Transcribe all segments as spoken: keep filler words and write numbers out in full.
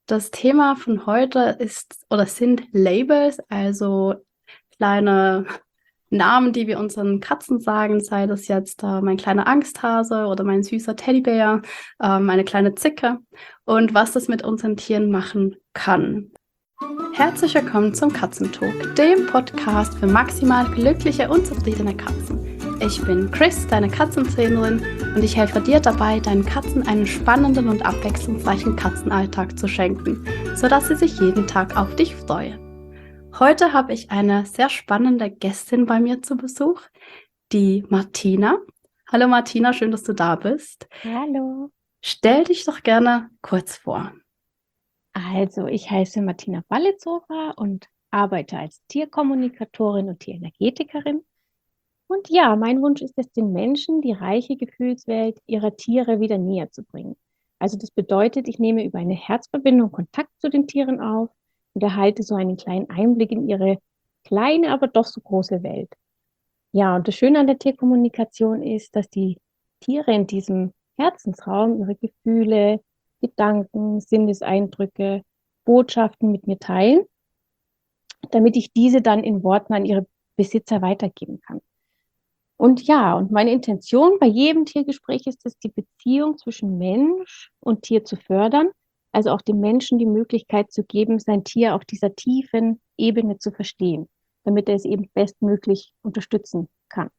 Das Thema von heute ist oder sind Labels, also kleine Namen, die wir unseren Katzen sagen, sei das jetzt äh, mein kleiner Angsthase oder mein süßer Teddybär, äh, meine kleine Zicke und was das mit unseren Tieren machen kann. Herzlich willkommen zum Katzentalk, dem Podcast für maximal glückliche und zufriedene Katzen. Ich bin Chris, deine Katzentrainerin, und ich helfe dir dabei, deinen Katzen einen spannenden und abwechslungsreichen Katzenalltag zu schenken, sodass sie sich jeden Tag auf dich freuen. Heute habe ich eine sehr spannende Gästin bei mir zu Besuch, die Martina. Hallo Martina, schön, dass du da bist. Hallo. Stell dich doch gerne kurz vor. Also, ich heiße Martina Ballitzowa und arbeite als Tierkommunikatorin und Tierenergetikerin. Und ja, mein Wunsch ist es, den Menschen die reiche Gefühlswelt ihrer Tiere wieder näher zu bringen. Also das bedeutet, ich nehme über eine Herzverbindung Kontakt zu den Tieren auf und erhalte so einen kleinen Einblick in ihre kleine, aber doch so große Welt. Ja, und das Schöne an der Tierkommunikation ist, dass die Tiere in diesem Herzensraum ihre Gefühle, Gedanken, Sinneseindrücke, Botschaften mit mir teilen, damit ich diese dann in Worten an ihre Besitzer weitergeben kann. Und ja, und meine Intention bei jedem Tiergespräch ist es, die Beziehung zwischen Mensch und Tier zu fördern, also auch dem Menschen die Möglichkeit zu geben, sein Tier auf dieser tiefen Ebene zu verstehen, damit er es eben bestmöglich unterstützen kann.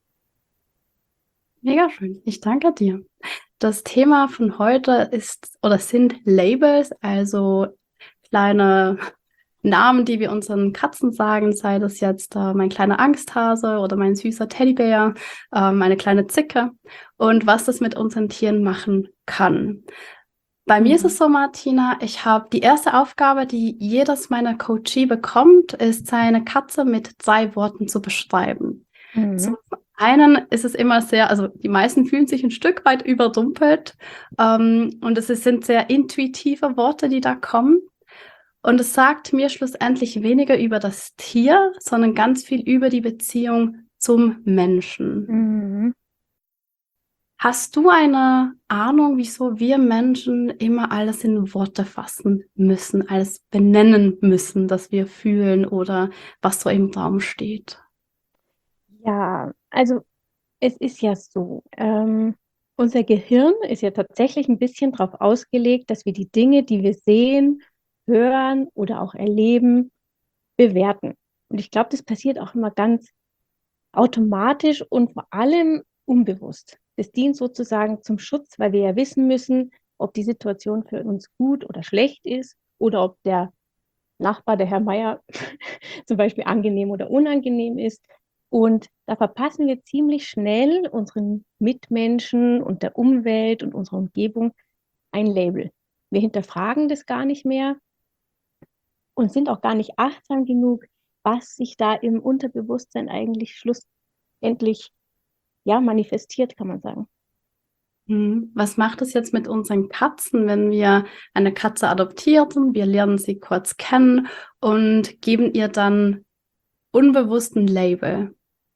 Mega schön, ich danke dir. Das Thema von heute ist oder sind Labels, also kleine Namen, die wir unseren Katzen sagen, sei das jetzt äh, mein kleiner Angsthase oder mein süßer Teddybär, äh, meine kleine Zicke und was das mit unseren Tieren machen kann. Bei mir ist Mhm. es so, Martina, ich habe die erste Aufgabe, die jedes meiner Coachee bekommt, ist, seine Katze mit zwei Worten zu beschreiben. Zum Mhm. einen ist es immer sehr, also die meisten fühlen sich ein Stück weit überrumpelt, ähm, und es ist- sind sehr intuitive Worte, die da kommen. Und es sagt mir schlussendlich weniger über das Tier, sondern ganz viel über die Beziehung zum Menschen. Mhm. Hast du eine Ahnung, wieso wir Menschen immer alles in Worte fassen müssen, alles benennen müssen, das wir fühlen oder was so im Raum steht? Ja, also es ist ja so, ähm, unser Gehirn ist ja tatsächlich ein bisschen darauf ausgelegt, dass wir die Dinge, die wir sehen, hören oder auch erleben, bewerten. Und ich glaube, das passiert auch immer ganz automatisch und vor allem unbewusst. Das dient sozusagen zum Schutz, weil wir ja wissen müssen, ob die Situation für uns gut oder schlecht ist oder ob der Nachbar, der Herr Meier, zum Beispiel angenehm oder unangenehm ist. Und da verpassen wir ziemlich schnell unseren Mitmenschen und der Umwelt und unserer Umgebung ein Label. Wir hinterfragen das gar nicht mehr und sind auch gar nicht achtsam genug, was sich da im Unterbewusstsein eigentlich schlussendlich ja, manifestiert, kann man sagen. Hm. Was macht es jetzt mit unseren Katzen, wenn wir eine Katze adoptieren? Wir lernen sie kurz kennen und geben ihr dann unbewussten Label.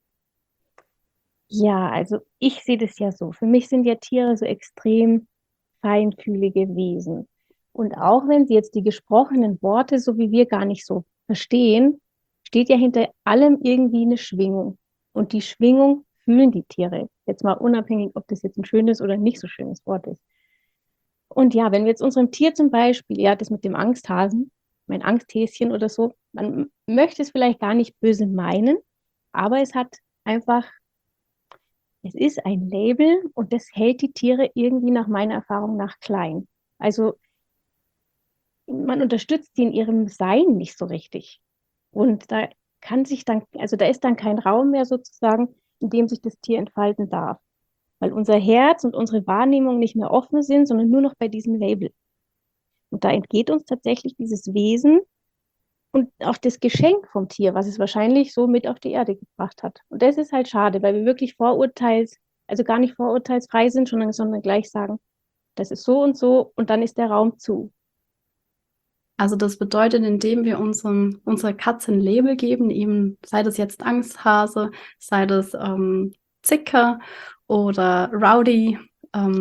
Ja, also ich sehe das ja so. Für mich sind ja Tiere so extrem feinfühlige Wesen. Und auch wenn sie jetzt die gesprochenen Worte, so wie wir, gar nicht so verstehen, steht ja hinter allem irgendwie eine Schwingung. Und die Schwingung fühlen die Tiere. Jetzt mal unabhängig, ob das jetzt ein schönes oder nicht so schönes Wort ist. Und ja, wenn wir jetzt unserem Tier zum Beispiel, ja, das mit dem Angsthasen, mein Angsthäschen oder so, man möchte es vielleicht gar nicht böse meinen, aber es hat einfach, es ist ein Label und das hält die Tiere irgendwie nach meiner Erfahrung nach klein. Also man unterstützt sie in ihrem Sein nicht so richtig. Und da kann sich dann, also da ist dann kein Raum mehr sozusagen, in dem sich das Tier entfalten darf, weil unser Herz und unsere Wahrnehmung nicht mehr offen sind, sondern nur noch bei diesem Label. Und da entgeht uns tatsächlich dieses Wesen und auch das Geschenk vom Tier, was es wahrscheinlich so mit auf die Erde gebracht hat. Und das ist halt schade, weil wir wirklich vorurteils, also gar nicht vorurteilsfrei sind, sondern, sondern gleich sagen, das ist so und so und dann ist der Raum zu. Also das bedeutet, indem wir unserem, unserer Katze ein Label geben, eben sei das jetzt Angsthase, sei das ähm, Zicke oder Rowdy, ähm,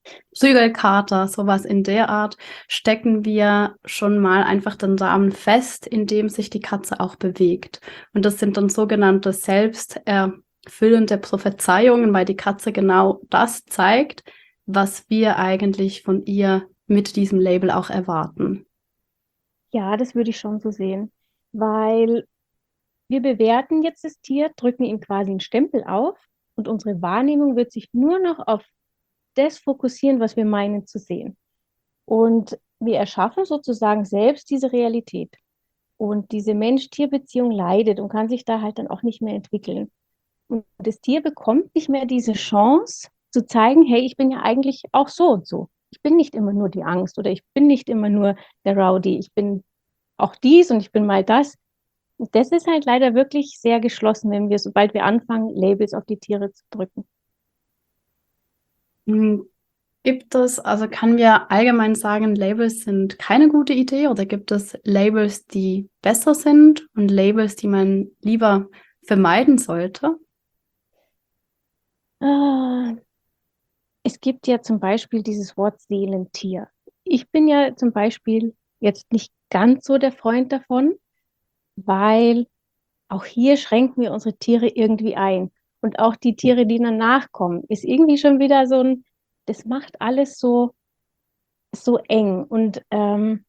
Zügelkater, sowas in der Art, stecken wir schon mal einfach den Samen fest, indem sich die Katze auch bewegt. Und das sind dann sogenannte selbsterfüllende Prophezeiungen, weil die Katze genau das zeigt, was wir eigentlich von ihr mit diesem Label auch erwarten. Ja, das würde ich schon so sehen, weil wir bewerten jetzt das Tier, drücken ihm quasi einen Stempel auf und unsere Wahrnehmung wird sich nur noch auf das fokussieren, was wir meinen zu sehen. Und wir erschaffen sozusagen selbst diese Realität. Und diese Mensch-Tier-Beziehung leidet und kann sich da halt dann auch nicht mehr entwickeln. Und das Tier bekommt nicht mehr diese Chance zu zeigen, hey, ich bin ja eigentlich auch so und so. Ich bin nicht immer nur die Angst oder ich bin nicht immer nur der Rowdy. Ich bin auch dies und ich bin mal das. Und das ist halt leider wirklich sehr geschlossen, wenn wir, sobald wir anfangen, Labels auf die Tiere zu drücken. Hm, Gibt es, also kann wir allgemein sagen, Labels sind keine gute Idee oder gibt es Labels, die besser sind und Labels, die man lieber vermeiden sollte? Ah, es gibt ja zum Beispiel dieses Wort Seelentier. Ich bin ja zum Beispiel jetzt nicht ganz so der Freund davon, weil auch hier schränken wir unsere Tiere irgendwie ein. Und auch die Tiere, die danach kommen, ist irgendwie schon wieder so ein, das macht alles so, so eng. Und ähm,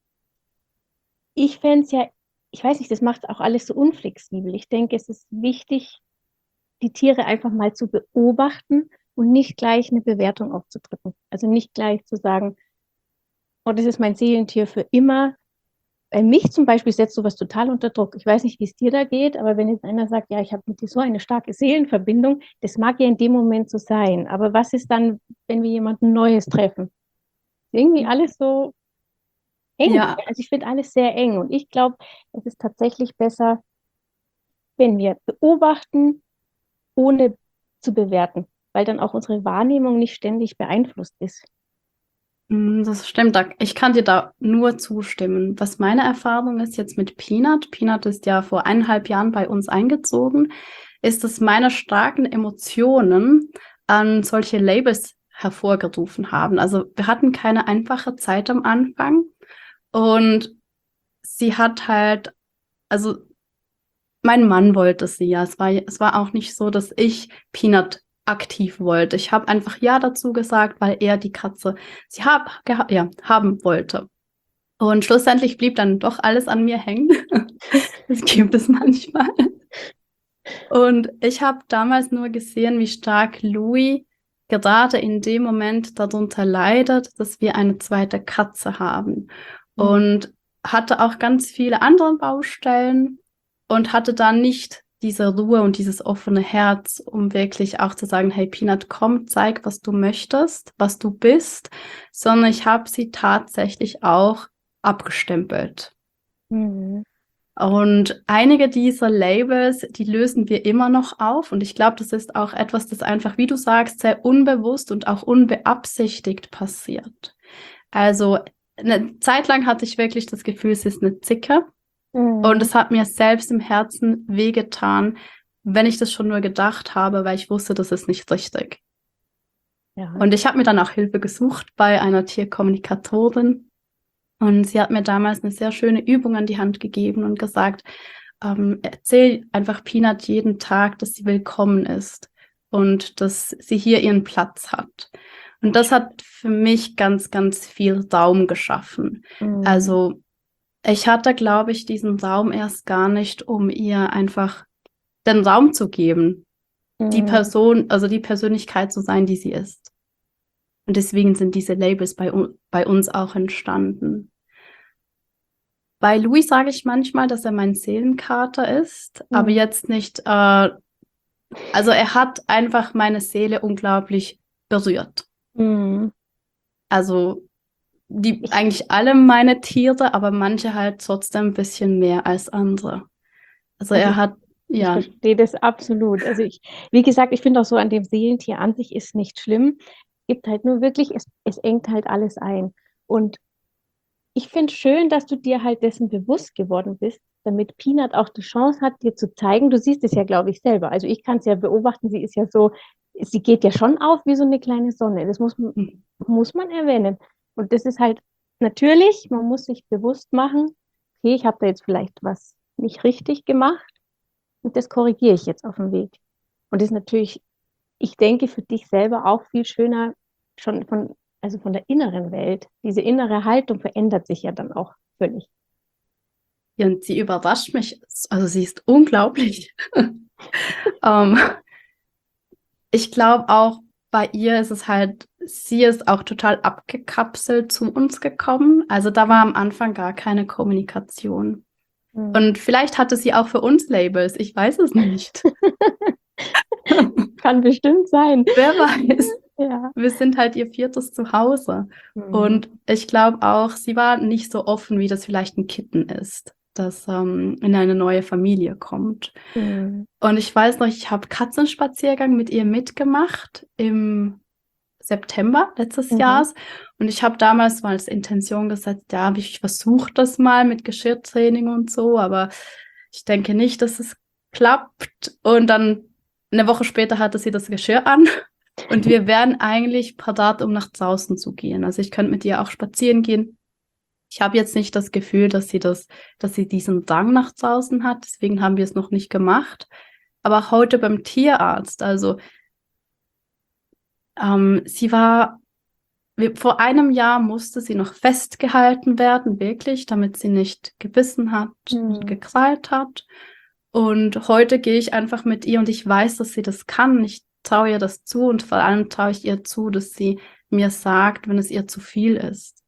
ich fände es ja, ich weiß nicht, das macht auch alles so unflexibel. Ich denke, es ist wichtig, die Tiere einfach mal zu beobachten und nicht gleich eine Bewertung aufzudrücken. Also nicht gleich zu sagen, oh, das ist mein Seelentier für immer. Bei mich zum Beispiel setzt sowas total unter Druck. Ich weiß nicht, wie es dir da geht, aber wenn jetzt einer sagt, ja, ich habe mit dir so eine starke Seelenverbindung, das mag ja in dem Moment so sein. Aber was ist dann, wenn wir jemanden Neues treffen? Irgendwie alles so eng. Ja, Also ich finde alles sehr eng. Und ich glaube, es ist tatsächlich besser, wenn wir beobachten, ohne zu bewerten, weil dann auch unsere Wahrnehmung nicht ständig beeinflusst ist. mm, das stimmt. da- Ich kann dir da nur zustimmen. Was meine Erfahrung ist jetzt mit Peanut, Peanut ist ja vor eineinhalb Jahren bei uns eingezogen, ist, dass meine starken Emotionen an solche Labels hervorgerufen haben. Also wir hatten keine einfache Zeit am Anfang und sie hat halt, also mein Mann wollte sie ja. Es war, es war auch nicht so, dass ich Peanut aktiv wollte. Ich habe einfach ja dazu gesagt, weil er die Katze sie hab, geha ja, haben wollte. Und schlussendlich blieb dann doch alles an mir hängen. Das gibt es manchmal. Und ich habe damals nur gesehen, wie stark Louis gerade in dem Moment darunter leidet, dass wir eine zweite Katze haben. Mhm. Und hatte auch ganz viele andere Baustellen und hatte dann nicht diese Ruhe und dieses offene Herz, um wirklich auch zu sagen, hey Peanut, komm, zeig, was du möchtest, was du bist, sondern ich habe sie tatsächlich auch abgestempelt. Mhm. Und einige dieser Labels, die lösen wir immer noch auf. Und ich glaube, das ist auch etwas, das einfach, wie du sagst, sehr unbewusst und auch unbeabsichtigt passiert. Also eine Zeit lang hatte ich wirklich das Gefühl, es ist eine Zicke. Und Mhm. es hat mir selbst im Herzen wehgetan, wenn ich das schon nur gedacht habe, weil ich wusste, das ist nicht richtig. Ja. Und ich habe mir dann auch Hilfe gesucht bei einer Tierkommunikatorin. Und sie hat mir damals eine sehr schöne Übung an die Hand gegeben und gesagt, ähm, erzähl einfach Peanut jeden Tag, dass sie willkommen ist und dass sie hier ihren Platz hat. Und das hat für mich ganz, ganz viel Raum geschaffen. Mhm. Also ich hatte, glaube ich, diesen Raum erst gar nicht, um ihr einfach den Raum zu geben, die Mhm. Person, also die Persönlichkeit zu sein, die sie ist. Und deswegen sind diese Labels bei, bei uns auch entstanden. Bei Louis sage ich manchmal, dass er mein Seelenkater ist, aber Mhm. jetzt nicht, äh, also er hat einfach meine Seele unglaublich berührt. Mhm. Also die, Ich, eigentlich alle meine Tiere, aber manche halt trotzdem ein bisschen mehr als andere. Also also er ich, hat, ich ja, verstehe das absolut. Also ich, wie gesagt, ich finde auch so an dem Seelentier an sich ist nicht schlimm. Es gibt halt nur wirklich, es, es engt halt alles ein. Und ich finde schön, dass du dir halt dessen bewusst geworden bist, damit Peanut auch die Chance hat, dir zu zeigen. Du siehst es ja, glaube ich, selber. Also ich kann es ja beobachten, sie ist ja so, sie geht ja schon auf wie so eine kleine Sonne. Das muss, Mhm. muss man erwähnen. Und das ist halt natürlich, man muss sich bewusst machen, okay, ich habe da jetzt vielleicht was nicht richtig gemacht und das korrigiere ich jetzt auf dem Weg. Und das ist natürlich, ich denke, für dich selber auch viel schöner, schon von, also von der inneren Welt. Diese innere Haltung verändert sich ja dann auch völlig. Ja, und sie überrascht mich. Also sie ist unglaublich. ähm, ich glaube auch, bei ihr ist es halt, sie ist auch total abgekapselt zu uns gekommen. Also da war am Anfang gar keine Kommunikation. Mhm. Und vielleicht hatte sie auch für uns Labels, ich weiß es nicht. Kann bestimmt sein. Wer weiß. Ja. Wir sind halt ihr viertes Zuhause. Mhm. Und ich glaube auch, sie war nicht so offen, wie das vielleicht ein Kitten ist, das ähm, in eine neue Familie kommt. Mhm. Und ich weiß noch, ich habe Katzenspaziergang mit ihr mitgemacht im September letztes Mhm. Jahres. Und ich habe damals mal als Intention gesetzt, ja, ich versuche das mal mit Geschirrtraining und so, aber ich denke nicht, dass es klappt. Und dann eine Woche später hatte sie das Geschirr an. Und wir wären eigentlich parat, um nach draußen zu gehen. Also ich könnte mit ihr auch spazieren gehen. Ich habe jetzt nicht das Gefühl, dass sie das, dass sie diesen Drang nach draußen hat. Deswegen haben wir es noch nicht gemacht. Aber heute beim Tierarzt, also ähm, sie war, wir, vor einem Jahr musste sie noch festgehalten werden, wirklich, damit sie nicht gebissen hat und Mhm. gekrallt hat. Und heute gehe ich einfach mit ihr und ich weiß, dass sie das kann. Ich traue ihr das zu und vor allem traue ich ihr zu, dass sie mir sagt, wenn es ihr zu viel ist.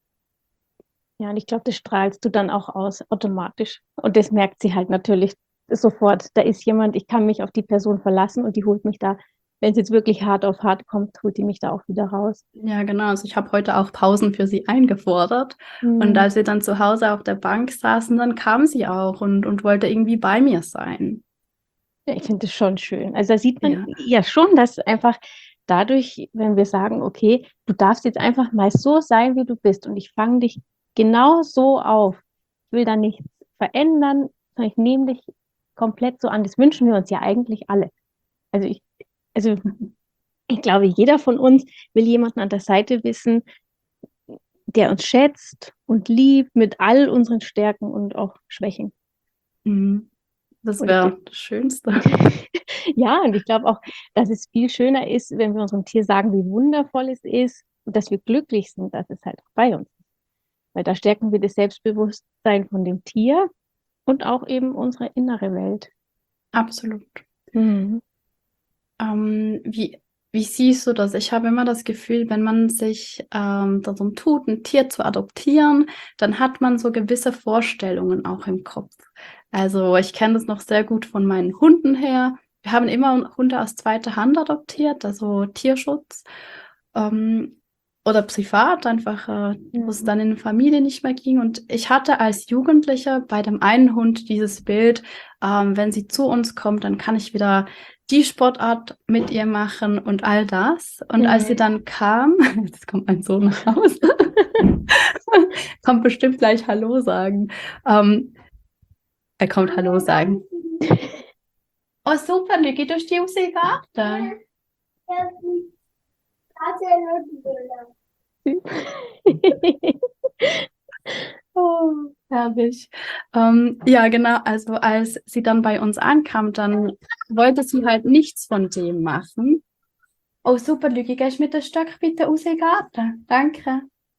Ja, und ich glaube, das strahlst du dann auch aus, automatisch. Und das merkt sie halt natürlich sofort. Da ist jemand, ich kann mich auf die Person verlassen und die holt mich da, wenn es jetzt wirklich hart auf hart kommt, holt die mich da auch wieder raus. Ja, genau. Also ich habe heute auch Pausen für sie eingefordert. Und Mhm. als wir dann zu Hause auf der Bank saßen, dann kam sie auch und, und wollte irgendwie bei mir sein. Ja, ich finde das schon schön. Also da sieht man Ja. ja schon, dass einfach dadurch, wenn wir sagen, okay, du darfst jetzt einfach mal so sein, wie du bist und ich fange dich genau so auf. Ich will da nichts verändern, sondern ich nehme dich komplett so an. Das wünschen wir uns ja eigentlich alle. Also ich, also ich glaube, jeder von uns will jemanden an der Seite wissen, der uns schätzt und liebt mit all unseren Stärken und auch Schwächen. Mhm. Das Und ich, wäre das Schönste. ja, und ich glaube auch, dass es viel schöner ist, wenn wir unserem Tier sagen, wie wundervoll es ist und dass wir glücklich sind, dass es halt auch bei uns ist. Weil da stärken wir das Selbstbewusstsein von dem Tier und auch eben unsere innere Welt. Absolut. Mhm. Ähm, wie, wie siehst du das? Ich habe immer das Gefühl, wenn man sich ähm, darum tut, ein Tier zu adoptieren, dann hat man so gewisse Vorstellungen auch im Kopf. Also ich kenne das noch sehr gut von meinen Hunden her. Wir haben immer Hunde aus zweiter Hand adoptiert, also Tierschutz. Ähm, oder privat, einfach, äh, wo es Mhm. dann in der Familie nicht mehr ging. Und ich hatte als Jugendliche bei dem einen Hund dieses Bild, ähm, wenn sie zu uns kommt, dann kann ich wieder die Sportart mit ihr machen und all das. Und als sie Mhm. dann kam, jetzt kommt mein Sohn nach Hause, kommt bestimmt gleich Hallo sagen. Ähm, er kommt Hallo sagen. Oh super, Niki, du stehst im Garten. Oh, herrlich. Ähm, ja, genau. Also als sie dann bei uns ankam, dann wollte sie halt nichts von dem machen. Oh, super, Lügi, gehst mit dem Stock bitte raus in den Garten? Danke.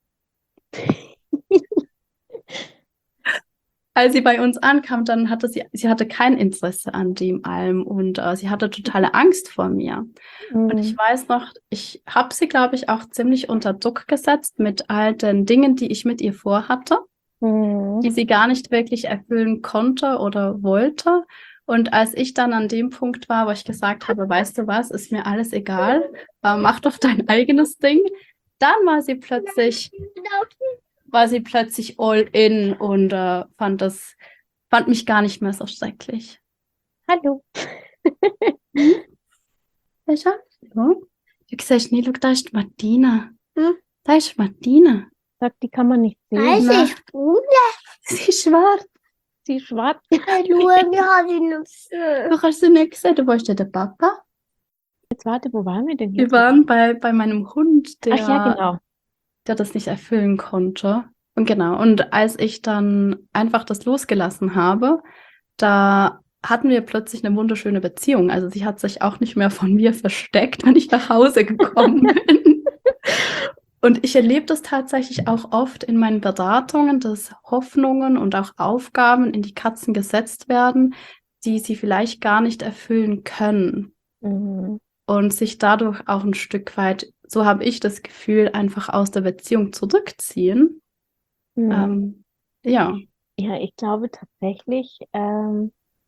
Als sie bei uns ankam, dann hatte sie, sie hatte kein Interesse an dem allem und äh, sie hatte totale Angst vor mir. Und ich Mhm. weiß noch, ich habe sie, glaube ich, auch ziemlich unter Druck gesetzt mit all den Dingen, die ich mit ihr vorhatte, Mhm. die sie gar nicht wirklich erfüllen konnte oder wollte. Und als ich dann an dem Punkt war, wo ich gesagt habe, weißt du was, ist mir alles egal, äh, mach doch dein eigenes Ding, dann war sie plötzlich, war sie plötzlich all in und äh, fand das, fand mich gar nicht mehr so schrecklich. Hallo. Hm? Welcher? Ja. Du siehst nicht, schau, da ist die Martina. Hm? Da ist Martina. Sagt, die kann man nicht sehen. Weiß Na. ich, Bruder. Sie ist schwarz. Sie ist schwarz. Hallo, wir haben ihn gesehen. Du kannst sie nicht sehen. Du weißt ja, der Papa. Jetzt warte, wo waren wir denn Wir jetzt? waren bei, bei meinem Hund, Ach ja, der, genau. der das nicht erfüllen konnte. Und genau, und als ich dann einfach das losgelassen habe, da hatten wir plötzlich eine wunderschöne Beziehung. Also sie hat sich auch nicht mehr von mir versteckt, wenn ich nach Hause gekommen bin. Und ich erlebe das tatsächlich auch oft in meinen Beratungen, dass Hoffnungen und auch Aufgaben in die Katzen gesetzt werden, die sie vielleicht gar nicht erfüllen können. Mhm. Und sich dadurch auch ein Stück weit, so habe ich das Gefühl, einfach aus der Beziehung zurückziehen. Mhm. Ähm, ja, Ja, ich glaube tatsächlich, ähm,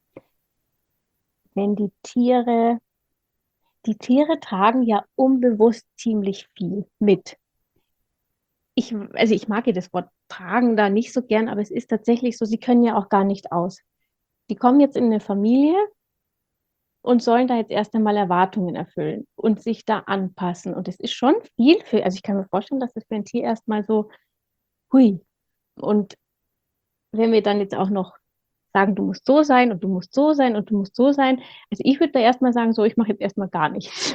wenn die Tiere, die Tiere tragen ja unbewusst ziemlich viel mit. Ich, also ich mag ja das Wort tragen da nicht so gern, aber es ist tatsächlich so, sie können ja auch gar nicht aus. Die kommen jetzt in eine Familie und sollen da jetzt erst einmal Erwartungen erfüllen und sich da anpassen. Und es ist schon viel für, also ich kann mir vorstellen, dass das für ein Tier erstmal so, hui. Und wenn wir dann jetzt auch noch sagen, du musst so sein und du musst so sein und du musst so sein. Also ich würde da erstmal sagen, so, ich mache jetzt erstmal gar nichts.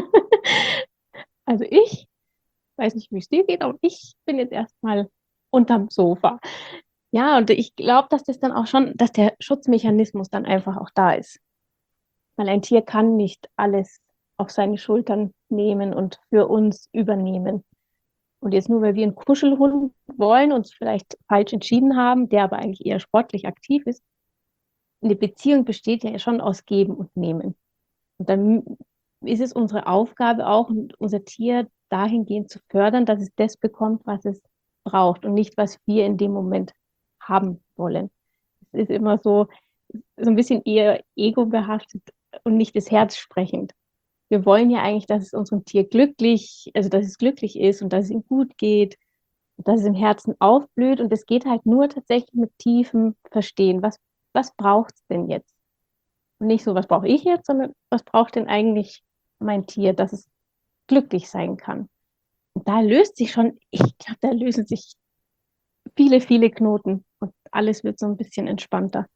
Also ich weiß nicht, wie es dir geht, aber ich bin jetzt erstmal unterm Sofa. Ja, und ich glaube, dass das dann auch schon, dass der Schutzmechanismus dann einfach auch da ist. Weil ein Tier kann nicht alles auf seine Schultern nehmen und für uns übernehmen. Und jetzt nur, weil wir einen Kuschelhund wollen und vielleicht falsch entschieden haben, der aber eigentlich eher sportlich aktiv ist, eine Beziehung besteht ja schon aus Geben und Nehmen. Und dann ist es unsere Aufgabe auch, unser Tier dahingehend zu fördern, dass es das bekommt, was es braucht und nicht, was wir in dem Moment haben wollen. Es ist immer so, so ein bisschen eher ego-behaftet und nicht das Herz sprechend. Wir wollen ja eigentlich, dass es unserem Tier glücklich, also dass es glücklich ist und dass es ihm gut geht, dass es im Herzen aufblüht. Und es geht halt nur tatsächlich mit tiefem Verstehen. Was, was braucht es denn jetzt? Und nicht so, was brauche ich jetzt, sondern was braucht denn eigentlich mein Tier, dass es glücklich sein kann. Und da löst sich schon, ich glaube, da lösen sich viele, viele Knoten und alles wird so ein bisschen entspannter.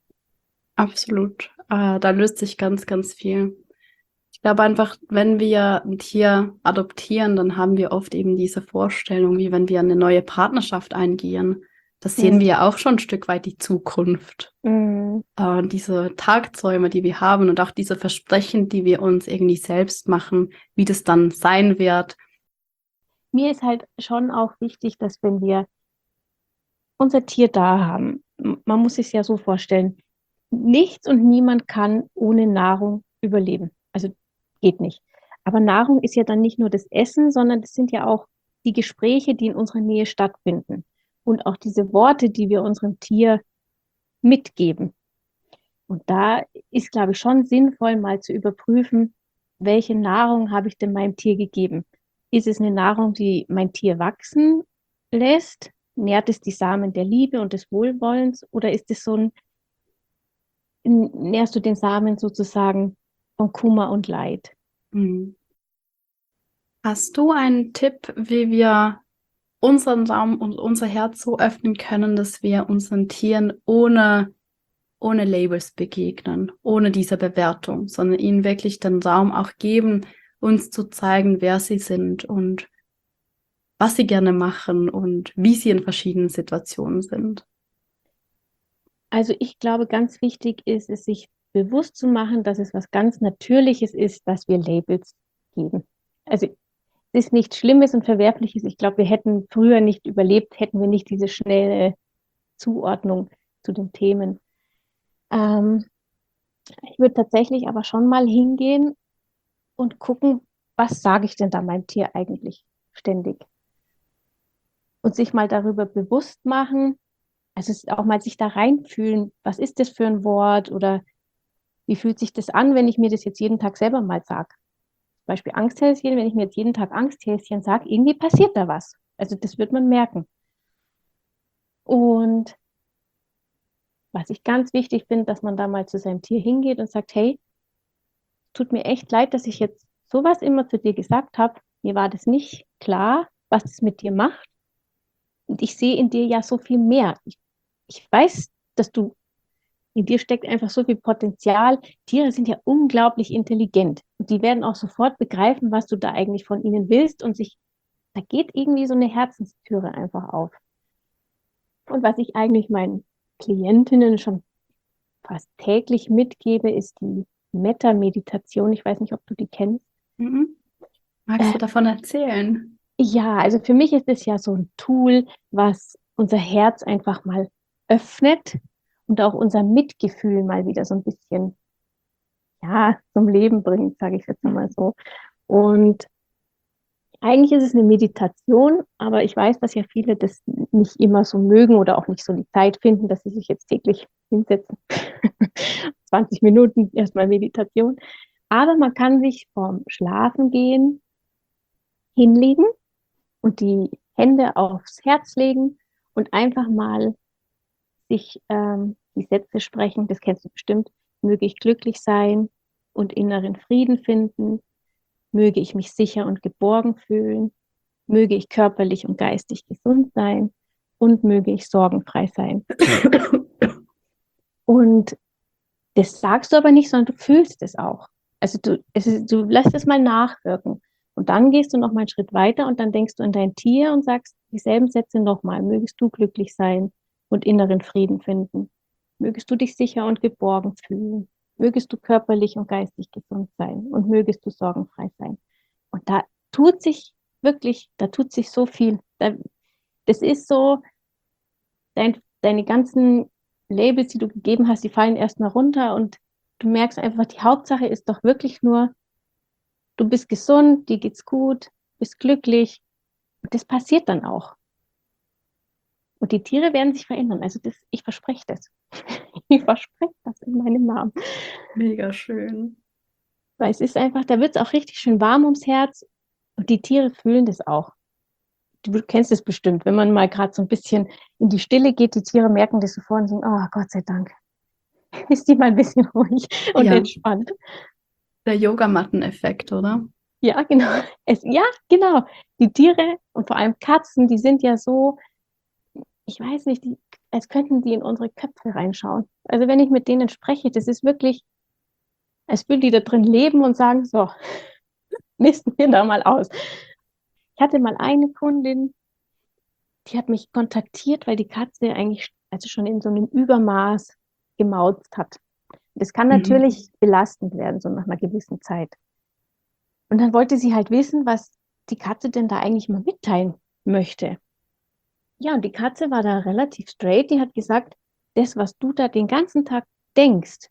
absolut. Äh, da löst sich ganz, ganz viel. Ich glaube einfach, wenn wir ein Tier adoptieren, dann haben wir oft eben diese Vorstellung, wie wenn wir eine neue Partnerschaft eingehen. Das sehen Mhm. wir ja auch schon ein Stück weit die Zukunft. Mhm. Äh, diese Tagträume, die wir haben und auch diese Versprechen, die wir uns irgendwie selbst machen, wie das dann sein wird. Mir ist halt schon auch wichtig, dass wenn wir unser Tier da haben, man muss sich ja so vorstellen, nichts und niemand kann ohne Nahrung überleben. Also geht nicht. Aber Nahrung ist ja dann nicht nur das Essen, sondern das sind ja auch die Gespräche, die in unserer Nähe stattfinden. Und auch diese Worte, die wir unserem Tier mitgeben. Und da ist, glaube ich, schon sinnvoll, mal zu überprüfen, welche Nahrung habe ich denn meinem Tier gegeben? Ist es eine Nahrung, die mein Tier wachsen lässt? Nährt es die Samen der Liebe und des Wohlwollens? Oder ist es so ein, nährst du den Samen sozusagen von Kummer und Leid? Hm. Hast du einen Tipp, wie wir unseren Raum und unser Herz so öffnen können, dass wir unseren Tieren ohne, ohne Labels begegnen, ohne diese Bewertung, sondern ihnen wirklich den Raum auch geben, uns zu zeigen, wer sie sind und was sie gerne machen und wie sie in verschiedenen Situationen sind? Also ich glaube, ganz wichtig ist es, sich bewusst zu machen, dass es was ganz Natürliches ist, dass wir Labels geben. Also es ist nichts Schlimmes und Verwerfliches. Ich glaube, wir hätten früher nicht überlebt, hätten wir nicht diese schnelle Zuordnung zu den Themen. Ähm, Ich würde tatsächlich aber schon mal hingehen und gucken, was sage ich denn da meinem Tier eigentlich ständig? Und sich mal darüber bewusst machen, also es auch mal sich da reinfühlen, was ist das für ein Wort oder wie fühlt sich das an, wenn ich mir das jetzt jeden Tag selber mal sage? Zum Beispiel Angsthäschen, wenn ich mir jetzt jeden Tag Angsthäschen sage, irgendwie passiert da was. Also das wird man merken. Und was ich ganz wichtig finde, dass man da mal zu seinem Tier hingeht und sagt, hey, tut mir echt leid, dass ich jetzt sowas immer zu dir gesagt habe. Mir war das nicht klar, was es mit dir macht. Und ich sehe in dir ja so viel mehr. Ich, ich weiß, dass du In dir steckt einfach so viel Potenzial. Tiere sind ja unglaublich intelligent. Und die werden auch sofort begreifen, was du da eigentlich von ihnen willst. Und sich, da geht irgendwie so eine Herzenstüre einfach auf. Und was ich eigentlich meinen Klientinnen schon fast täglich mitgebe, ist die Metta-Meditation. Ich weiß nicht, ob du die kennst. Mhm. Magst Äh, du davon erzählen? ja, also für mich ist es ja so ein Tool, was unser Herz einfach mal öffnet und auch unser Mitgefühl mal wieder so ein bisschen, ja, zum Leben bringt, sage ich jetzt mal so. Und eigentlich ist es eine Meditation, aber ich weiß, dass ja viele das nicht immer so mögen oder auch nicht so die Zeit finden, dass sie sich jetzt täglich hinsetzen. zwanzig Minuten erstmal Meditation. Aber man kann sich vorm Schlafengehen hinlegen und die Hände aufs Herz legen und einfach mal sich ähm, die Sätze sprechen, das kennst du bestimmt, möge ich glücklich sein und inneren Frieden finden, möge ich mich sicher und geborgen fühlen, möge ich körperlich und geistig gesund sein und möge ich sorgenfrei sein. Und das sagst du aber nicht, sondern du fühlst es auch. Also du, es ist, du lässt es mal nachwirken. Und dann gehst du noch mal einen Schritt weiter und dann denkst du an dein Tier und sagst dieselben Sätze nochmal. Mögest du glücklich sein und inneren Frieden finden. Mögest du dich sicher und geborgen fühlen. Mögest du körperlich und geistig gesund sein und mögest du sorgenfrei sein. Und da tut sich wirklich, da tut sich so viel. Da, das ist so, dein, deine ganzen Labels, die du gegeben hast, die fallen erstmal runter und du merkst einfach, die Hauptsache ist doch wirklich nur, du bist gesund, dir geht's gut, bist glücklich. Und das passiert dann auch. Und die Tiere werden sich verändern. Also das, ich verspreche das. Ich verspreche das in meinem Namen. Mega schön. Weil es ist einfach, da wird es auch richtig schön warm ums Herz und die Tiere fühlen das auch. Du kennst es bestimmt, wenn man mal gerade so ein bisschen in die Stille geht, die Tiere merken das sofort und sagen, oh Gott sei Dank, ist die mal ein bisschen ruhig und Ja, entspannt. der Yogamatten-Effekt, oder? Ja, genau. Es, ja, genau. Die Tiere und vor allem Katzen, die sind ja so, ich weiß nicht, die, als könnten die in unsere Köpfe reinschauen. Also wenn ich mit denen spreche, das ist wirklich, als würden die da drin leben und sagen, so, misten wir da mal aus. Ich hatte mal eine Kundin, die hat mich kontaktiert, weil die Katze eigentlich also schon in so einem Übermaß gemauzt hat. Das kann Mhm. natürlich belastend werden, so nach einer gewissen Zeit. Und dann wollte sie halt wissen, was die Katze denn da eigentlich mal mitteilen möchte. Ja, und die Katze war da relativ straight. Die hat gesagt, das, was du da den ganzen Tag denkst,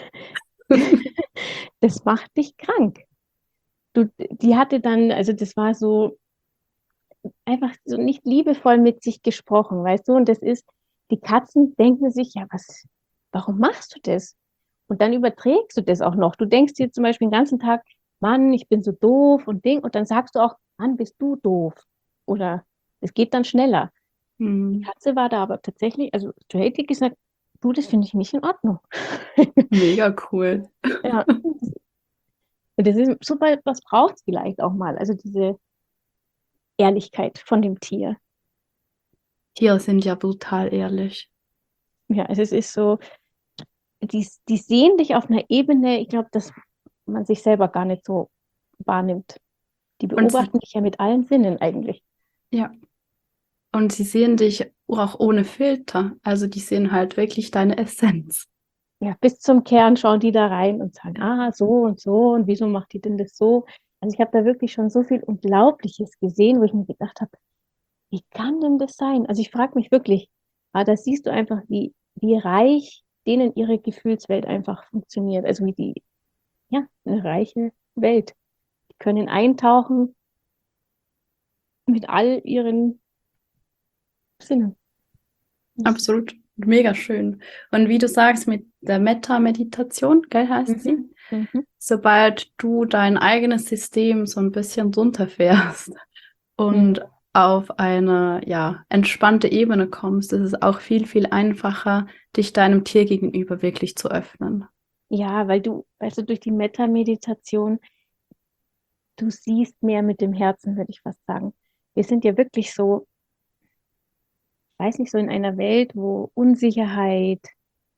das macht dich krank. Du, die hatte dann, also das war so einfach so nicht liebevoll mit sich gesprochen, weißt du? Und das ist, die Katzen denken sich, ja, was, warum machst du das? Und dann überträgst du das auch noch. Du denkst dir zum Beispiel den ganzen Tag, Mann, ich bin so doof und Ding. Und dann sagst du auch, Mann, bist du doof. Oder es geht dann schneller. Die Mhm. Katze war da aber tatsächlich, also straight gesagt, du, das finde ich nicht in Ordnung. Mega cool. Ja. Und das ist super, was braucht es vielleicht auch mal? Also diese Ehrlichkeit von dem Tier. Tiere sind ja brutal ehrlich. Ja, also es ist so, die, die sehen dich auf einer Ebene, ich glaube, dass man sich selber gar nicht so wahrnimmt. Die Und sie, beobachten dich ja mit allen Sinnen eigentlich. ja, und sie sehen dich auch ohne Filter. Also die sehen halt wirklich deine Essenz. Ja, bis zum Kern schauen die da rein und sagen, ah, so und so und wieso macht die denn das so? Also ich habe da wirklich schon so viel Unglaubliches gesehen, wo ich mir gedacht habe, wie kann denn das sein? Also ich frage mich wirklich, ah, da siehst du einfach, wie, wie reich denen ihre Gefühlswelt einfach funktioniert. Also wie die, ja, eine reiche Welt. Die können eintauchen mit all ihren Sinnen. Das, Absolut. Mega schön. Und wie du sagst, mit der Metta-Meditation, gell, heißt mhm, sie? mhm, Sobald du dein eigenes System so ein bisschen runterfährst mhm. und auf eine, ja, entspannte Ebene kommst, ist es auch viel, viel einfacher, dich deinem Tier gegenüber wirklich zu öffnen. Ja, weil du, weißt du, durch die Metta-Meditation, du siehst mehr mit dem Herzen, würde ich fast sagen. Wir sind ja wirklich so, ich weiß nicht, so in einer Welt, wo Unsicherheit,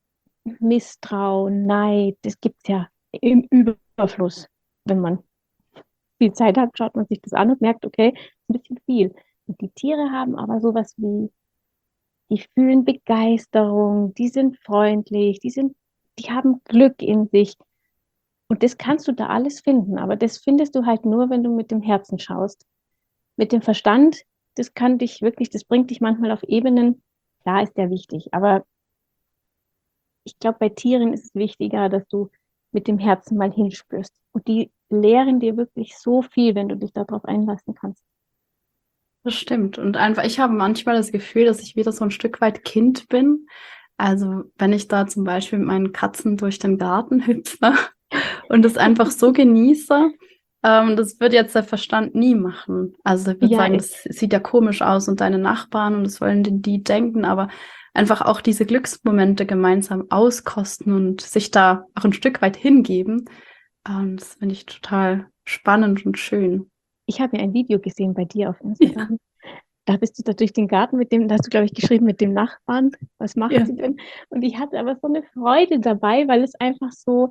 Misstrauen, Neid, das gibt es ja im Überfluss. Wenn man viel Zeit hat, schaut man sich das an und merkt, okay, ein bisschen viel. Und die Tiere haben aber sowas wie, die fühlen Begeisterung, die sind freundlich, die sind, die haben Glück in sich. Und das kannst du da alles finden, aber das findest du halt nur, wenn du mit dem Herzen schaust. Mit dem Verstand, das kann dich wirklich, das bringt dich manchmal auf Ebenen, klar ist der wichtig, aber ich glaube, bei Tieren ist es wichtiger, dass du mit dem Herzen mal hinspürst. Und die lehren dir wirklich so viel, wenn du dich darauf einlassen kannst. Das stimmt. Und einfach, ich habe manchmal das Gefühl, dass ich wieder so ein Stück weit Kind bin. Also wenn ich da zum Beispiel mit meinen Katzen durch den Garten hüpfe und es einfach so genieße, ähm, das würde jetzt der Verstand nie machen. Also ich würde Ja, sagen, das sieht ja komisch aus und deine Nachbarn und das wollen die, die denken, aber einfach auch diese Glücksmomente gemeinsam auskosten und sich da auch ein Stück weit hingeben, ähm, das finde ich total spannend und schön. ich habe ja ein Video gesehen bei dir auf Ja, Instagram. Da bist du da durch den Garten mit dem, da hast du, glaube ich, geschrieben mit dem Nachbarn. Was macht ja. sie denn? Und ich hatte aber so eine Freude dabei, weil es einfach so,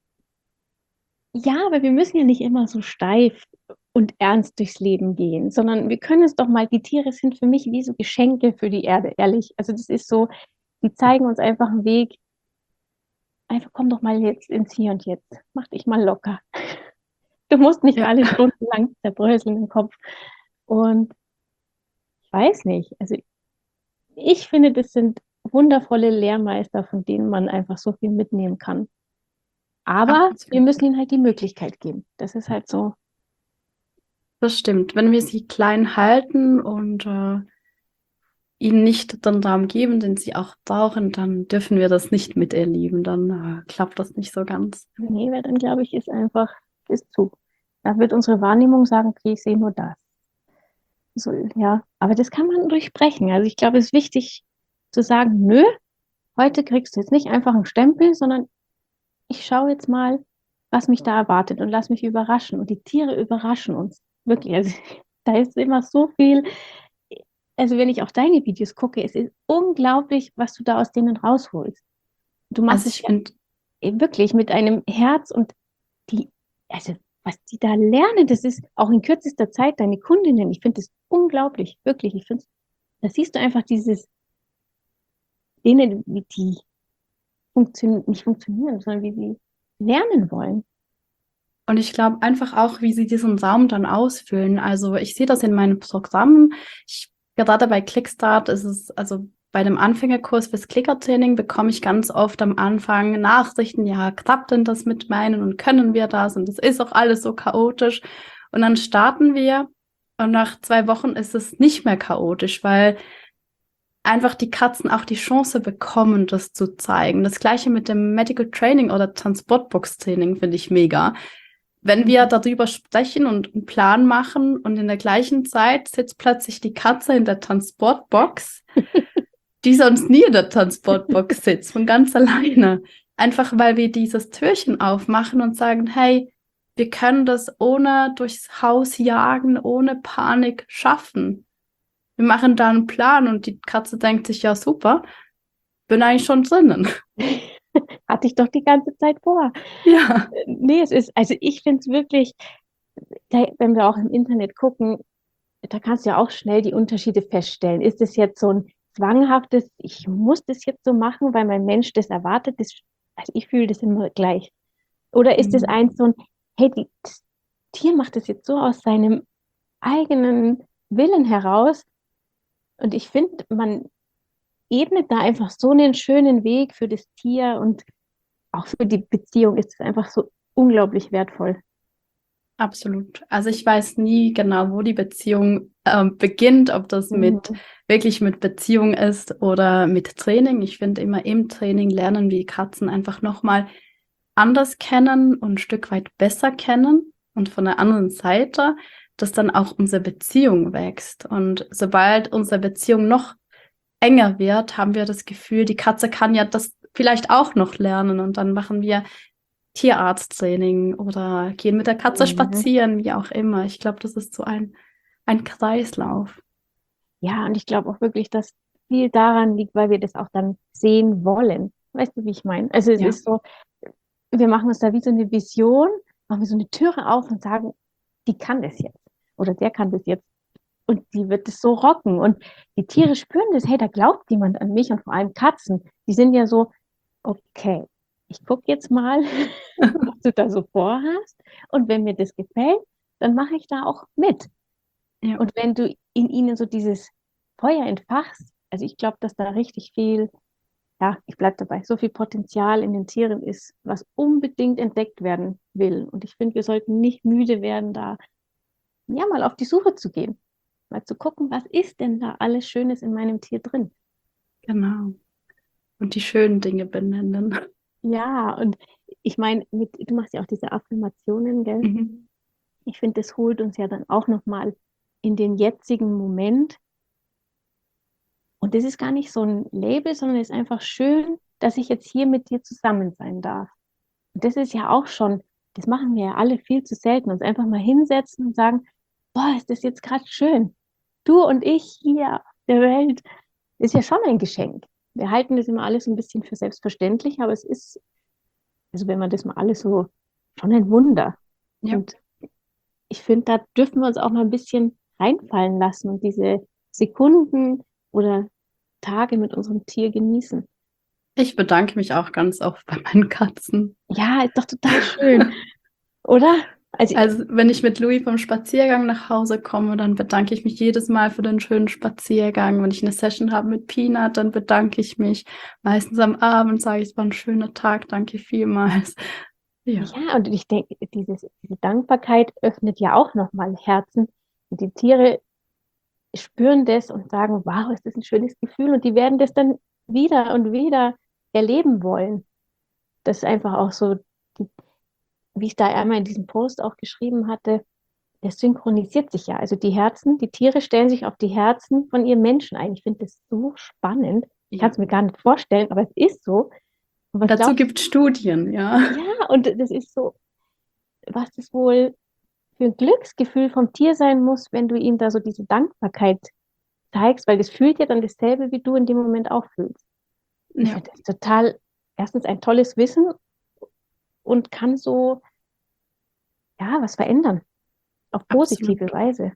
ja, aber wir müssen ja nicht immer so steif und ernst durchs Leben gehen, sondern wir können es doch mal, die Tiere sind für mich wie so Geschenke für die Erde, ehrlich. Also das ist so, die zeigen uns einfach einen Weg. Einfach komm doch mal jetzt ins Hier und Jetzt. Mach dich mal locker. Du musst nicht Ja. alle Stunden lang zerbröseln im Kopf. Und ich weiß nicht, also ich finde, das sind wundervolle Lehrmeister, von denen man einfach so viel mitnehmen kann. Aber wir Absolut. müssen ihnen halt die Möglichkeit geben. Das ist halt so. Das stimmt. Wenn wir sie klein halten und äh, ihnen nicht den Raum geben, den sie auch brauchen, dann dürfen wir das nicht miterleben. Dann äh, klappt das nicht so ganz. Nee, weil dann glaube ich, ist einfach, ist zu. Da wird unsere Wahrnehmung sagen, okay, ich sehe nur das. So, ja, aber das kann man durchbrechen. Also ich glaube, es ist wichtig zu sagen, nö, heute kriegst du jetzt nicht einfach einen Stempel, sondern ich schaue jetzt mal, was mich da erwartet und lass mich überraschen. Und die Tiere überraschen uns. Wirklich. Also da ist immer so viel. Also wenn ich auch deine Videos gucke, es ist unglaublich, was du da aus denen rausholst. Du machst Also es ich ja finde, wirklich mit einem Herz und die, also was die da lernen, das ist auch in kürzester Zeit deine Kundinnen. Ich finde das unglaublich, wirklich. Ich finde, da siehst du einfach dieses, denen, wie die funktionieren, nicht funktionieren, sondern wie sie lernen wollen. und ich glaube einfach auch, wie sie diesen Raum dann ausfüllen. Also ich sehe das in meinen Programmen. Ich, gerade bei Clickstart ist es, also bei dem Anfängerkurs fürs Klickertraining bekomme ich ganz oft am Anfang Nachrichten, ja, klappt denn das mit meinen und können wir das? Und das ist auch alles so chaotisch. Und dann starten wir und nach zwei Wochen ist es nicht mehr chaotisch, weil einfach die Katzen auch die Chance bekommen, das zu zeigen. Das gleiche mit dem Medical Training oder Transportbox Training finde ich mega. Wenn wir Mhm. darüber sprechen und einen Plan machen und in der gleichen Zeit sitzt plötzlich die Katze in der Transportbox, die sonst nie in der Transportbox sitzt, von ganz alleine. Einfach weil wir dieses Türchen aufmachen und sagen, hey, wir können das ohne durchs Haus jagen, ohne Panik schaffen. Wir machen da einen Plan und die Katze denkt sich, ja super, bin eigentlich schon drinnen. Hatte ich doch die ganze Zeit vor. Ja, Äh, Nee, es ist, also ich finde es wirklich, da, wenn wir auch im Internet gucken, da kannst du ja auch schnell die Unterschiede feststellen. Ist es jetzt so ein zwanghaftes, ich muss das jetzt so machen, weil mein Mensch das erwartet? Das, also ich fühle das immer gleich. Oder ist es mhm. eins so ein, hey, die, das Tier macht das jetzt so aus seinem eigenen Willen heraus? Und ich finde, man ebnet da einfach so einen schönen Weg für das Tier und auch für die Beziehung ist es einfach so unglaublich wertvoll. Absolut. Also ich weiß nie genau, wo die Beziehung ähm, beginnt, ob das mit Mhm. wirklich mit Beziehung ist oder mit Training. Ich finde immer im Training lernen wir die Katzen einfach nochmal anders kennen und ein Stück weit besser kennen und von der anderen Seite, dass dann auch unsere Beziehung wächst. Und sobald unsere Beziehung noch enger wird, haben wir das Gefühl, die Katze kann ja das vielleicht auch noch lernen und dann machen wir Tierarzttraining oder gehen mit der Katze Mhm. spazieren, wie auch immer. Ich glaube, das ist so ein, ein Kreislauf. Ja, und ich glaube auch wirklich, dass viel daran liegt, weil wir das auch dann sehen wollen. Weißt du, wie ich meine? Also es Ja, ist so, wir machen uns da wie so eine Vision, machen wir so eine Türe auf und sagen, die kann das jetzt oder der kann das jetzt und die wird es so rocken und die Tiere spüren das, hey, da glaubt jemand an mich und vor allem Katzen, die sind ja so, okay, ich gucke jetzt mal, was du da so vorhast und wenn mir das gefällt, dann mache ich da auch mit. ja, Und wenn du in ihnen so dieses Feuer entfachst, also ich glaube, dass da richtig viel, ja, ich bleibe dabei, so viel Potenzial in den Tieren ist, was unbedingt entdeckt werden will. Und ich finde, wir sollten nicht müde werden, da ja mal auf die Suche zu gehen, mal zu gucken, was ist denn da alles Schönes in meinem Tier drin. genau. Und die schönen Dinge benennen. Ja, und ich meine, mit, du machst ja auch diese Affirmationen, gell? Mhm. Ich finde, das holt uns ja dann auch nochmal in den jetzigen Moment. Und das ist gar nicht so ein Label, sondern es ist einfach schön, dass ich jetzt hier mit dir zusammen sein darf. Und das ist ja auch schon, das machen wir ja alle viel zu selten, uns einfach mal hinsetzen und sagen, boah, ist das jetzt gerade schön. Du und ich hier auf der Welt, ist ja schon ein Geschenk. Wir halten das immer alles ein bisschen für selbstverständlich, aber es ist, also wenn man das mal alles so, schon ein Wunder. Ja. Und ich finde, da dürfen wir uns auch mal ein bisschen reinfallen lassen und diese Sekunden oder Tage mit unserem Tier genießen. Ich bedanke mich auch ganz oft bei meinen Katzen. Ja, ist doch total schön, oder? Also, Also, wenn ich mit Louis vom Spaziergang nach Hause komme, dann bedanke ich mich jedes Mal für den schönen Spaziergang. Wenn ich eine Session habe mit Peanut, dann bedanke ich mich. Meistens am Abend sage ich, es war ein schöner Tag, danke vielmals. Ja, ja, und ich denke, dieses, diese Dankbarkeit öffnet ja auch nochmal Herzen. Und die Tiere spüren das und sagen, wow, ist das ein schönes Gefühl. Und die werden das dann wieder und wieder erleben wollen. Das ist einfach auch so, die, wie ich da einmal in diesem Post auch geschrieben hatte, das synchronisiert sich ja. Also die Herzen, die Tiere stellen sich auf die Herzen von ihren Menschen ein. Ich finde das so spannend. Ich kann ja. es mir gar nicht vorstellen, aber es ist so. Und Und was dazu glaubst gibt es Studien, ja. du? Ja, und das ist so, was das wohl für ein Glücksgefühl vom Tier sein muss, wenn du ihm da so diese Dankbarkeit zeigst, weil das fühlt ja dann dasselbe, wie du in dem Moment auch fühlst. Ich Ja, finde das total, erstens ein tolles Wissen und kann so, ja, was verändern, auf positive absolut. Weise.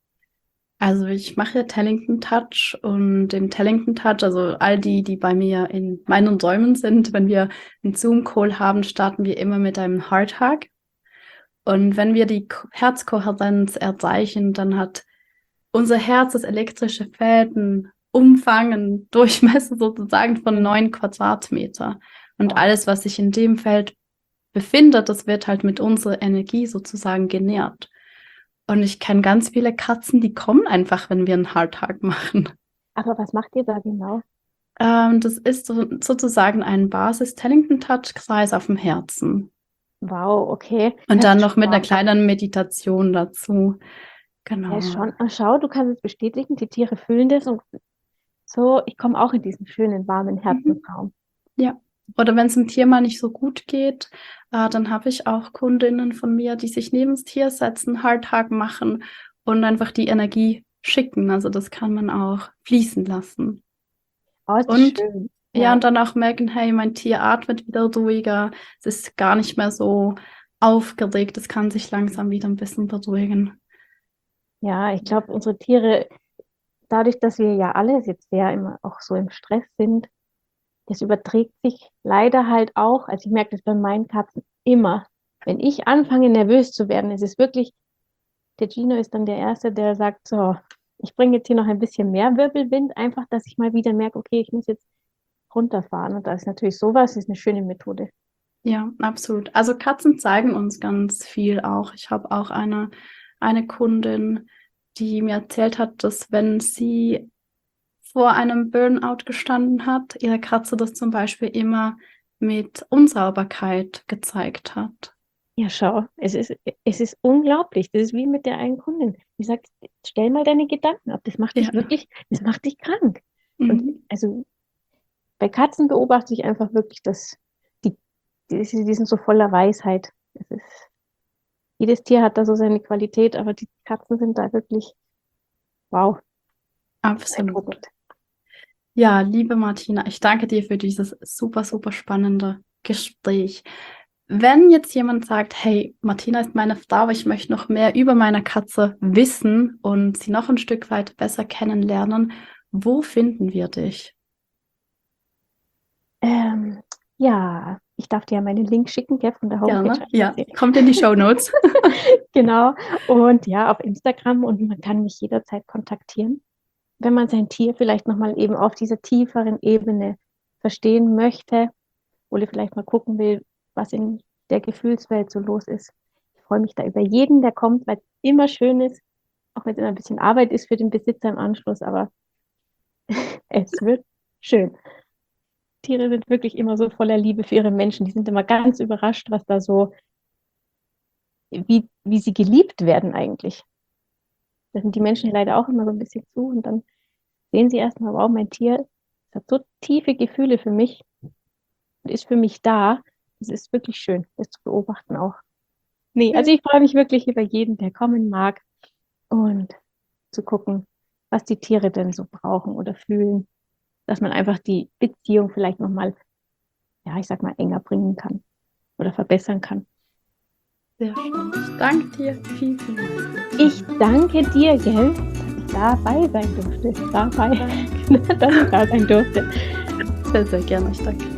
Also ich mache Tellington Touch und im Tellington Touch, also all die, die bei mir in meinen Räumen sind, wenn wir einen Zoom-Call haben, starten wir immer mit einem Heart Hug. Und wenn wir die Ko- Herzkohärenz erreichen, dann hat unser Herz das elektrische Feld einen Umfang, einen Durchmesser sozusagen von Mhm. neun Quadratmeter. Und Wow. alles, was sich in dem Feld befindet, das wird halt mit unserer Energie sozusagen genährt. Und ich kenne ganz viele Katzen, die kommen einfach, wenn wir einen Hardtag machen. Aber was macht ihr da genau? Ähm, das ist so, sozusagen ein Basis-Tellington-Touch-Kreis auf dem Herzen. Wow, okay. Und Hört dann sich noch schon mit einer warm an. kleinen Meditation dazu. Ja, Genau. schon. Ah, schau, du kannst es bestätigen, die Tiere fühlen das und so, ich komme auch in diesen schönen, warmen Mhm. Herzensraum. Ja. Oder wenn es dem Tier mal nicht so gut geht, äh, dann habe ich auch Kundinnen von mir, die sich neben das Tier setzen, Hardtag machen und einfach die Energie schicken. Also das kann man auch fließen lassen. Oh, ist das Und schön. ja, Ja. und dann auch merken, hey, mein Tier atmet wieder ruhiger, es ist gar nicht mehr so aufgeregt, es kann sich langsam wieder ein bisschen beruhigen. Ja, ich glaube, unsere Tiere, dadurch, dass wir ja alle jetzt sehr immer auch so im Stress sind, das überträgt sich leider halt auch. Also ich merke das bei meinen Katzen immer. Wenn ich anfange, nervös zu werden, ist es wirklich, der Gino ist dann der Erste, der sagt, so, ich bringe jetzt hier noch ein bisschen mehr Wirbelwind, einfach, dass ich mal wieder merke, okay, ich muss jetzt runterfahren. Und da ist natürlich sowas, ist eine schöne Methode. Ja, absolut. Also Katzen zeigen uns ganz viel auch. Ich habe auch eine, eine Kundin, die mir erzählt hat, dass wenn sie vor einem Burnout gestanden hat, ihre Katze das zum Beispiel immer mit Unsauberkeit gezeigt hat. Ja, schau, es ist, es ist unglaublich. Das ist wie mit der einen Kundin. Die sagt, stell mal deine Gedanken ab. Das macht Ja. dich wirklich, das macht dich krank. Und Mhm. also bei Katzen beobachte ich einfach wirklich, dass die, die, die sind so voller Weisheit. Es ist, jedes Tier hat da so seine Qualität, aber die Katzen sind da wirklich, wow, Absolut. beeindruckend. Ja, liebe Martina, ich danke dir für dieses super, super spannende Gespräch. Wenn jetzt jemand sagt, hey, Martina ist meine Frau, aber ich möchte noch mehr über meine Katze wissen und sie noch ein Stück weit besser kennenlernen, wo finden wir dich? Ähm, ja, ich darf dir ja meinen Link schicken, gell, von der Homepage. Gerne. Ja, kommt in die Shownotes. Genau. Und ja, auf Instagram, und man kann mich jederzeit kontaktieren, wenn man sein Tier vielleicht nochmal eben auf dieser tieferen Ebene verstehen möchte oder vielleicht mal gucken will, was in der Gefühlswelt so los ist. Ich freue mich da über jeden, der kommt, weil es immer schön ist, auch wenn es immer ein bisschen Arbeit ist für den Besitzer im Anschluss, aber es wird schön. Tiere sind wirklich immer so voller Liebe für ihre Menschen. Die sind immer ganz überrascht, was da so, wie, wie sie geliebt werden eigentlich. Da sind die Menschen ja leider auch immer so ein bisschen zu, und dann sehen sie erstmal, wow, mein Tier hat so tiefe Gefühle für mich und ist für mich da. Es ist wirklich schön, das zu beobachten auch. Nee, also ich freue mich wirklich über jeden, der kommen mag, und zu gucken, was die Tiere denn so brauchen oder fühlen, dass man einfach die Beziehung vielleicht nochmal, ja, ich sag mal, enger bringen kann oder verbessern kann. Sehr schön. Ich danke dir viel, vielmals. Ich danke dir, gell, dass ich dabei sein durfte. Dabei, dass ich da sein durfte. Sehr, sehr gerne. Ich danke.